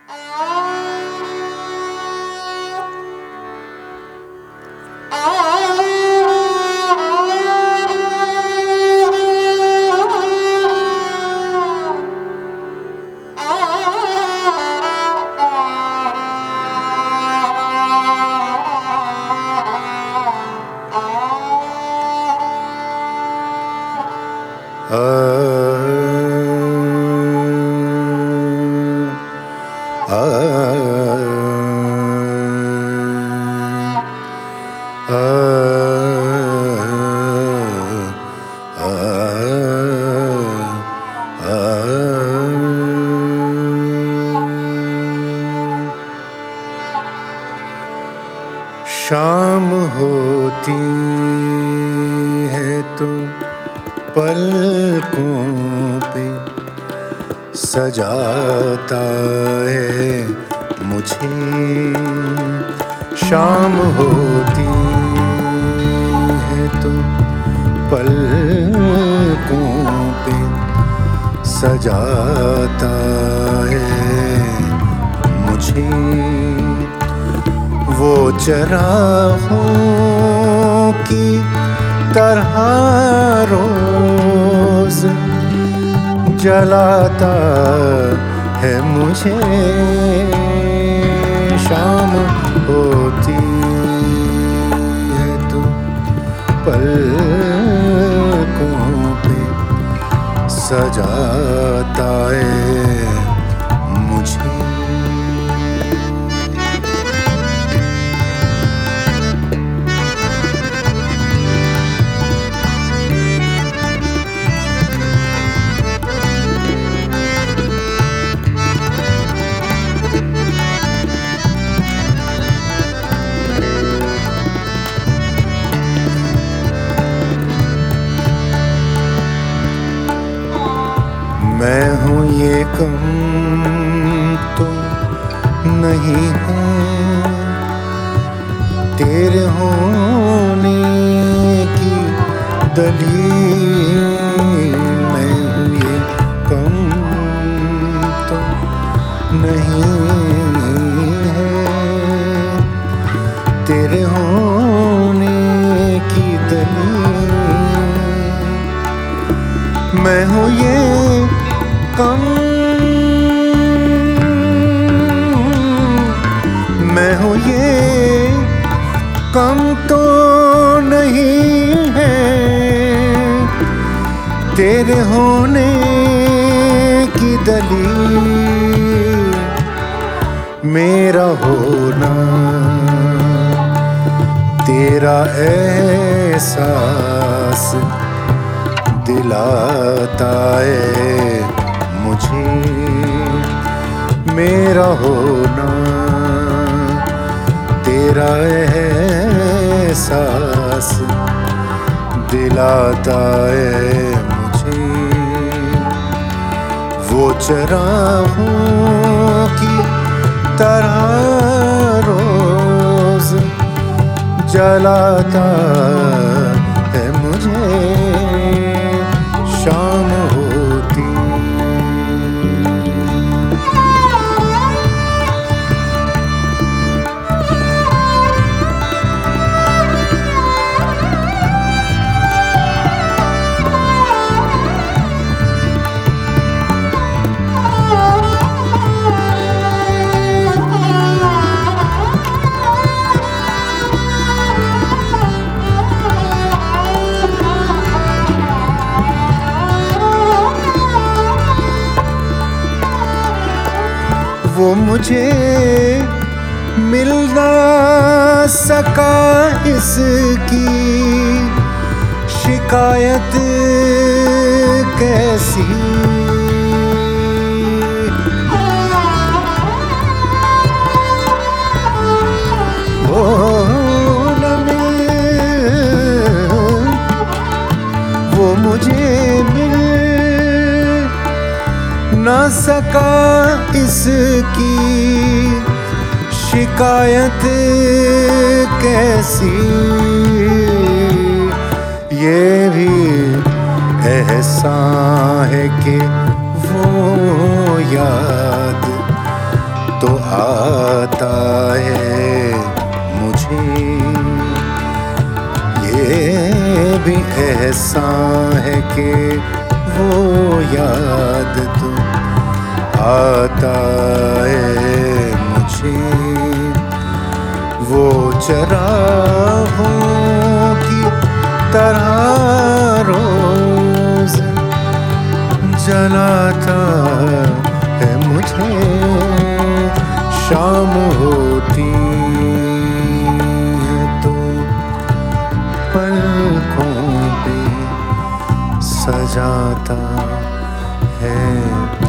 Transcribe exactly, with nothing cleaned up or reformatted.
शाम होती है तो पलकों पे सजाता है मुझे। शाम होती है तो पलकों पे सजाता है मुझे। वो चरागों की तरह रोज जलाता है मुझे। शाम होती है तो पलकों पे सजाता है मुझे। मैं हूँ ये कम तो नहीं है तेरे होने की दलील। मैं हूँ ये कम तो नहीं है तेरे होने की दलील। मैं हूँ ये कम, मैं हूँ ये कम तो नहीं है तेरे होने की दलील। मेरा होना तेरा एहसास दिलाता है मुझे। मेरा होना तेरा एहसास दिलाता है मुझे। वो चरागों की तरह रोज जलाता है मुझे। शाम होती वो मुझे मिल ना सका इसकी शिकायत कैसी। वो न मिल, वो मुझे मिल ना सका इसकी शिकायत कैसी। ये भी एहसान है कि वो याद तो आता है मुझे ये भी एहसास है कि वो याद तो आता है मुझे। वो चरागों की तरह रोज जलाता है मुझे। शाम होती है तो पलकों पे सजाता है।